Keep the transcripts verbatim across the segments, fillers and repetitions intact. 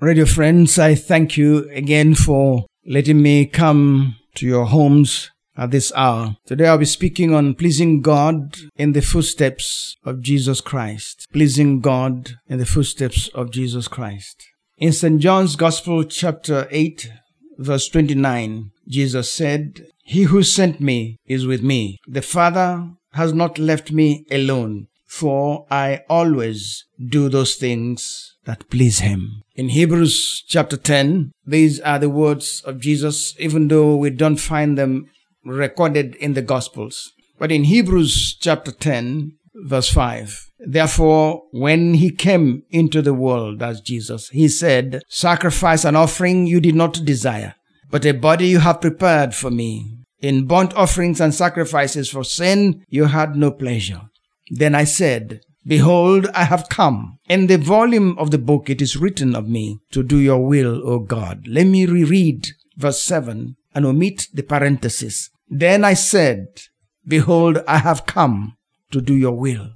Radio friends, I thank you again for letting me come to your homes at this hour. Today I'll be speaking on pleasing God in the footsteps of Jesus Christ. Pleasing God in the footsteps of Jesus Christ. In Saint John's Gospel, chapter eight, verse twenty-nine, Jesus said, "He who sent me is with me. The Father has not left me alone, for I always do those things that please him." In Hebrews chapter ten, these are the words of Jesus, even though we don't find them recorded in the Gospels. But in Hebrews chapter ten, verse five, "Therefore, when he came into the world as Jesus, he said, 'Sacrifice and offering you did not desire, but a body you have prepared for me. In burnt offerings and sacrifices for sin you had no pleasure.' Then I said, 'Behold, I have come. In the volume of the book it is written of me, to do your will, O God.'" Let me reread verse seven and omit the parenthesis. "Then I said, Behold, I have come to do your will,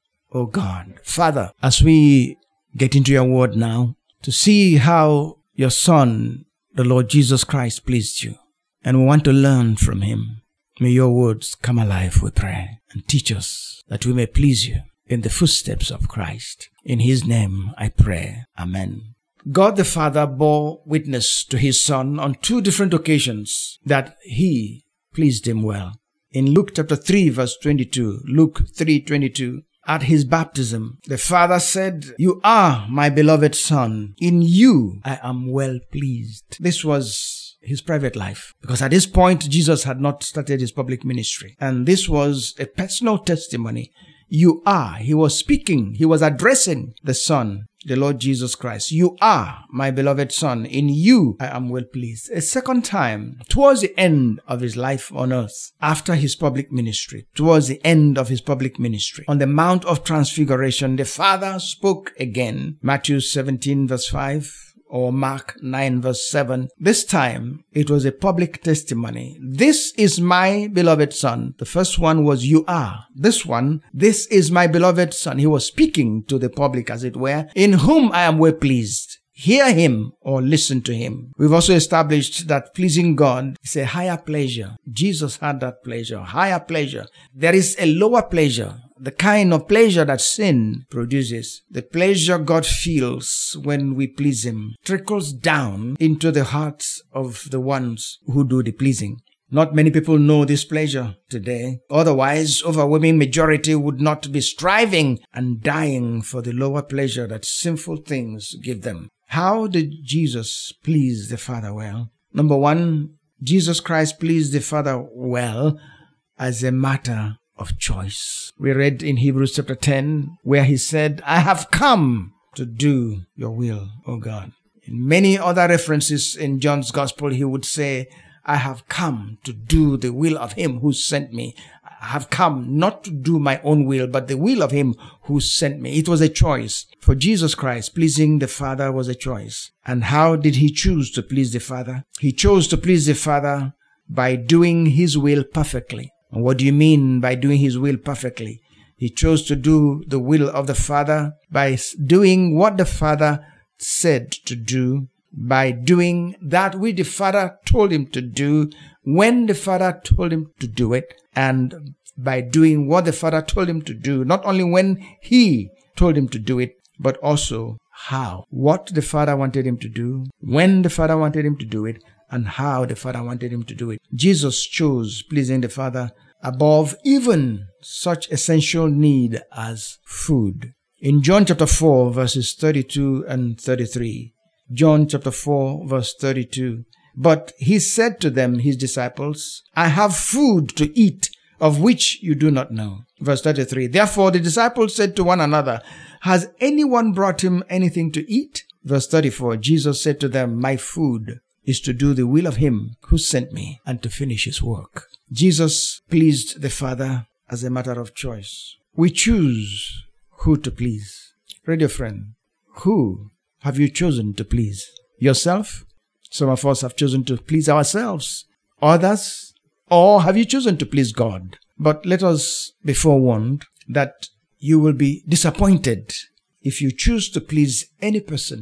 O God." Father, as we get into your word now, to see how your Son, the Lord Jesus Christ, pleased you, and we want to learn from him, may your words come alive, we pray, and teach us that we may please you in the footsteps of Christ. In his name I pray. Amen. God the Father bore witness to his Son on two different occasions that he pleased him well. In Luke chapter three, verse twenty-two, Luke three twenty-two, at his baptism, the Father said, "You are my beloved Son. In you I am well pleased." This was his private life, because at this point Jesus had not started his public ministry. And this was a personal testimony. You are, he was speaking, he was addressing the Son, the Lord Jesus Christ. "You are my beloved Son. In you I am well pleased." A second time, towards the end of his life on earth, after his public ministry, towards the end of his public ministry, on the Mount of Transfiguration, the Father spoke again. Matthew seventeen, verse five. Or Mark nine, verse seven. This time, it was a public testimony. "This is my beloved Son." The first one was "you are." This one, "This is my beloved Son." He was speaking to the public, as it were, "in whom I am well pleased. Hear him or listen to him." We've also established that pleasing God is a higher pleasure. Jesus had that pleasure, higher pleasure. There is a lower pleasure, the kind of pleasure that sin produces. The pleasure God feels when we please him trickles down into the hearts of the ones who do the pleasing. Not many people know this pleasure today. Otherwise, overwhelming majority would not be striving and dying for the lower pleasure that sinful things give them. How did Jesus please the Father well? Number one, Jesus Christ pleased the Father well as a matter of choice. We read in Hebrews chapter ten, where he said, "I have come to do your will, O God." In many other references in John's Gospel, he would say, "I have come to do the will of him who sent me. I have come not to do my own will, but the will of him who sent me." It was a choice. For Jesus Christ, pleasing the Father was a choice. And how did he choose to please the Father? He chose to please the Father by doing his will perfectly. And what do you mean by doing his will perfectly? He chose to do the will of the Father by doing what the Father said to do, by doing that which the Father told him to do, when the Father told him to do it, and by doing what the Father told him to do, not only when he told him to do it, but also how. What the Father wanted him to do, when the Father wanted him to do it, and how the Father wanted him to do it. Jesus chose pleasing the Father above even such essential need as food. In John chapter four, verses thirty-two and thirty-three, John chapter four, verse thirty-two, "But he said to them, his disciples, I have food to eat, of which you do not know." Verse thirty-three, "Therefore the disciples said to one another, Has anyone brought him anything to eat?" Verse thirty-four, Jesus said to them, "My food is to do the will of him who sent me and to finish his work." Jesus pleased the Father as a matter of choice. We choose who to please. Radio friend, who have you chosen to please? Yourself? Some of us have chosen to please ourselves. Others? Or have you chosen to please God? But let us be forewarned that you will be disappointed if you choose to please any person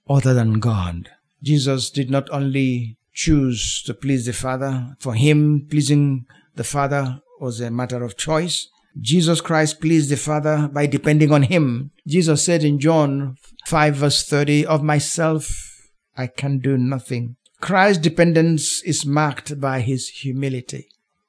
other than God. Jesus did not only choose to please the Father. For him, pleasing the Father was a matter of choice. Jesus Christ pleased the Father by depending on him. Jesus said in John five verse thirty, "Of myself I can do nothing." Christ's dependence is marked by his humility.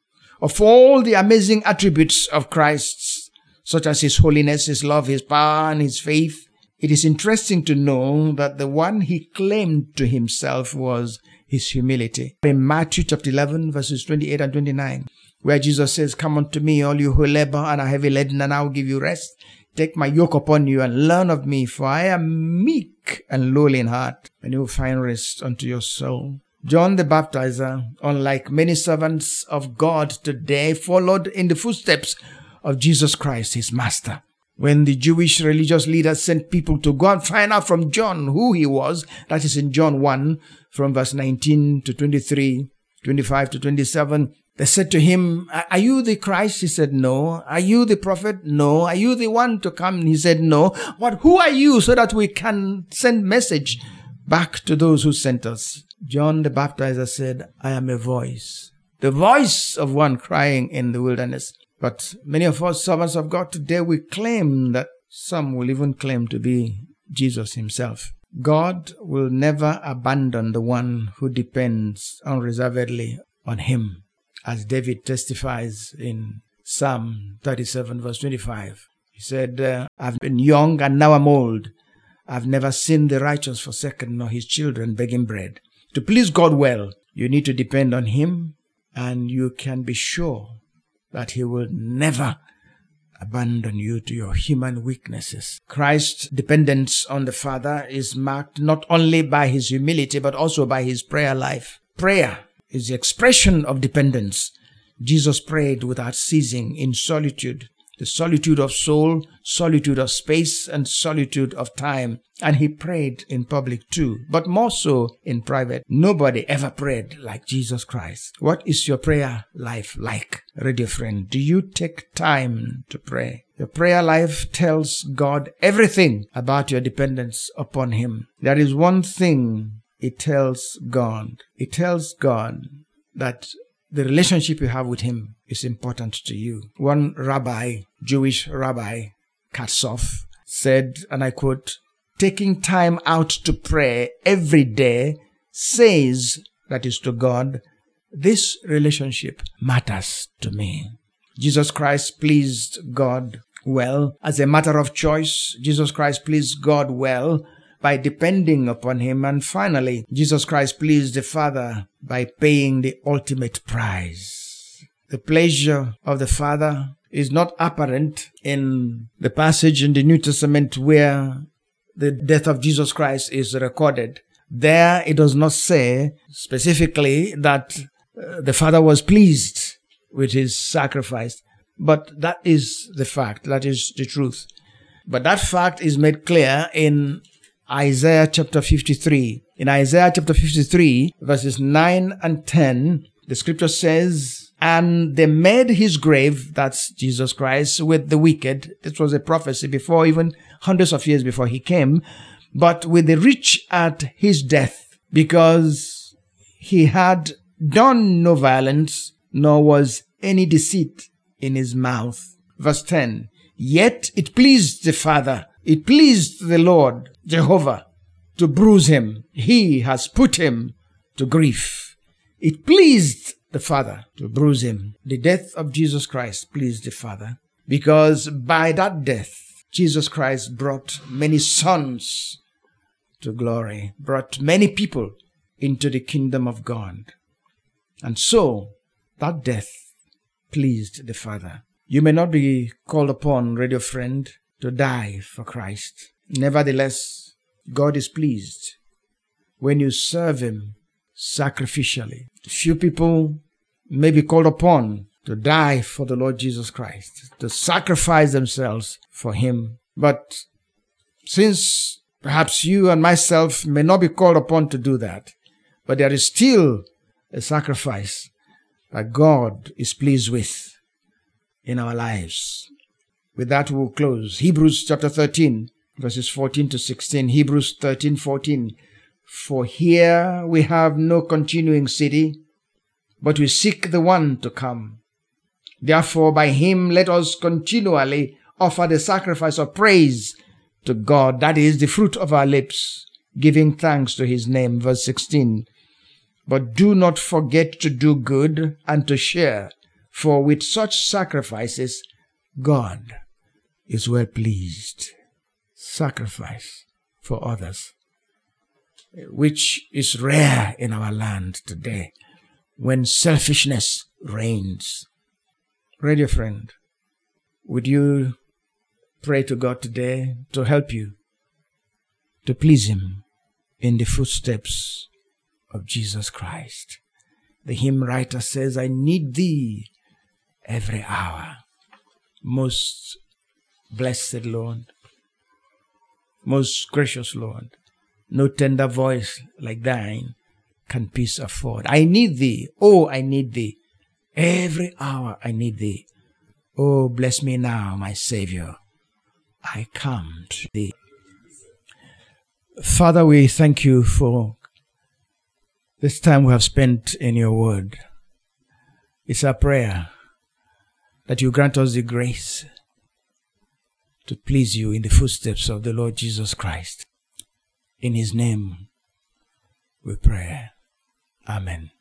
Of all the amazing attributes of Christ, such as his holiness, his love, his power, and his faith, it is interesting to know that the one he claimed to himself was his humility. In Matthew chapter eleven, verses twenty-eight and twenty-nine, where Jesus says, "Come unto me, all you who labor and are heavy laden, and I will give you rest. Take my yoke upon you and learn of me, for I am meek and lowly in heart, and you will find rest unto your soul." John the Baptizer, unlike many servants of God today, followed in the footsteps of Jesus Christ, his master. When the Jewish religious leaders sent people to go and find out from John who he was, that is in John one, from verse nineteen to twenty-three, twenty-five to twenty-seven, they said to him, "Are you the Christ?" He said, "No." "Are you the prophet?" "No." "Are you the one to come?" He said, "No." "But who are you, so that we can send message back to those who sent us?" John the Baptizer said, "I am a voice, the voice of one crying in the wilderness." But many of us servants of God today, we claim that some will even claim to be Jesus himself. God will never abandon the one who depends unreservedly on him, as David testifies in Psalm thirty-seven, verse twenty-five. He said, uh, "I've been young and now I'm old. I've never seen the righteous forsaken, nor his children begging bread." To please God well, you need to depend on him, and you can be sure that he will never abandon you to your human weaknesses. Christ's dependence on the Father is marked not only by his humility, but also by his prayer life. Prayer is the expression of dependence. Jesus prayed without ceasing in solitude, the solitude of soul, solitude of space, and solitude of time. And he prayed in public too, but more so in private. Nobody ever prayed like Jesus Christ. What is your prayer life like, radio friend? Do you take time to pray? Your prayer life tells God everything about your dependence upon him. There is one thing it tells God. It tells God that the relationship you have with him is important to you. One rabbi, Jewish rabbi, Katsof, said, and I quote, "Taking time out to pray every day says," that is to God, "this relationship matters to me." Jesus Christ pleased God well as a matter of choice. Jesus Christ pleased God well by depending upon him. And finally, Jesus Christ pleased the Father by paying the ultimate price. The pleasure of the Father is not apparent in the passage in the New Testament where the death of Jesus Christ is recorded. There it does not say specifically that uh, the Father was pleased with his sacrifice, but that is the fact, that is the truth. But that fact is made clear in Isaiah chapter fifty-three. In Isaiah chapter fifty-three, verses nine and ten, the scripture says, "And they made his grave," that's Jesus Christ, "with the wicked." This was a prophecy before, even hundreds of years before he came. "But with the rich at his death, because he had done no violence, nor was any deceit in his mouth." Verse ten, "Yet it pleased the Father, it pleased the Lord, Jehovah, to bruise him. He has put him to grief." It pleased the Father to bruise him. The death of Jesus Christ pleased the Father, because by that death, Jesus Christ brought many sons to glory, brought many people into the kingdom of God. And so, that death pleased the Father. You may not be called upon, radio friend, to die for Christ. Nevertheless, God is pleased when you serve him sacrificially. Few people may be called upon to die for the Lord Jesus Christ, to sacrifice themselves for him. But since perhaps you and myself may not be called upon to do that, but there is still a sacrifice that God is pleased with in our lives. With that, we'll close. Hebrews chapter thirteen, verses fourteen to sixteen. Hebrews thirteen fourteen. For here we have no continuing city, but we seek the one to come. Therefore, by him let us continually offer the sacrifice of praise to God, that is, the fruit of our lips, giving thanks to his name. Verse sixteen. But do not forget to do good and to share, for with such sacrifices God is well pleased. Sacrifice for others, which is rare in our land today, when selfishness reigns. Pray, dear friend, would you pray to God today to help you to please him in the footsteps of Jesus Christ? The hymn writer says, I need thee every hour. Most blessed Lord, most gracious Lord, no tender voice like thine can peace afford. I need thee. Oh, I need thee. Every hour I need thee. Oh, bless me now, my Savior. I come to thee. Father, we thank you for this time we have spent in your word. It's our prayer that you grant us the grace to please you in the footsteps of the Lord Jesus Christ. In his name we pray. Amen.